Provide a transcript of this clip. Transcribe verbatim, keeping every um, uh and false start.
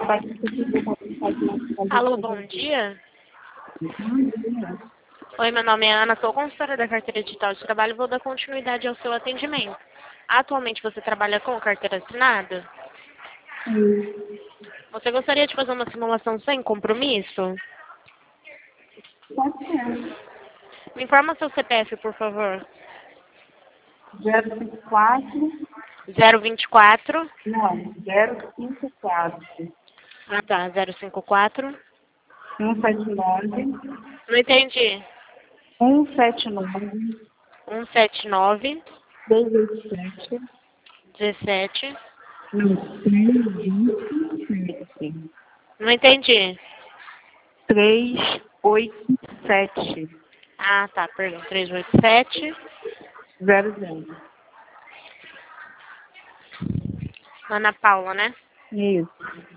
Alô, bom dia. Oi, meu nome é Ana, sou consultora da carteira digital de trabalho e vou dar continuidade ao seu atendimento. Atualmente você trabalha com carteira assinada? Sim. Você gostaria de fazer uma simulação sem compromisso? Pode ser. Me informa seu C P F, por favor. zero cinco quatro. zero vinte e quatro. Não, zero cinco quatro. Ah, tá. zero cinco quatro. um sete nove. Não entendi. um sete nove. um sete nove. dois oito sete. dezessete. Não, três dois sete. Não entendi. três oito sete. Ah, tá. Perdão. trezentos e oitenta e sete. zero zero. Ana Paula, né? Isso.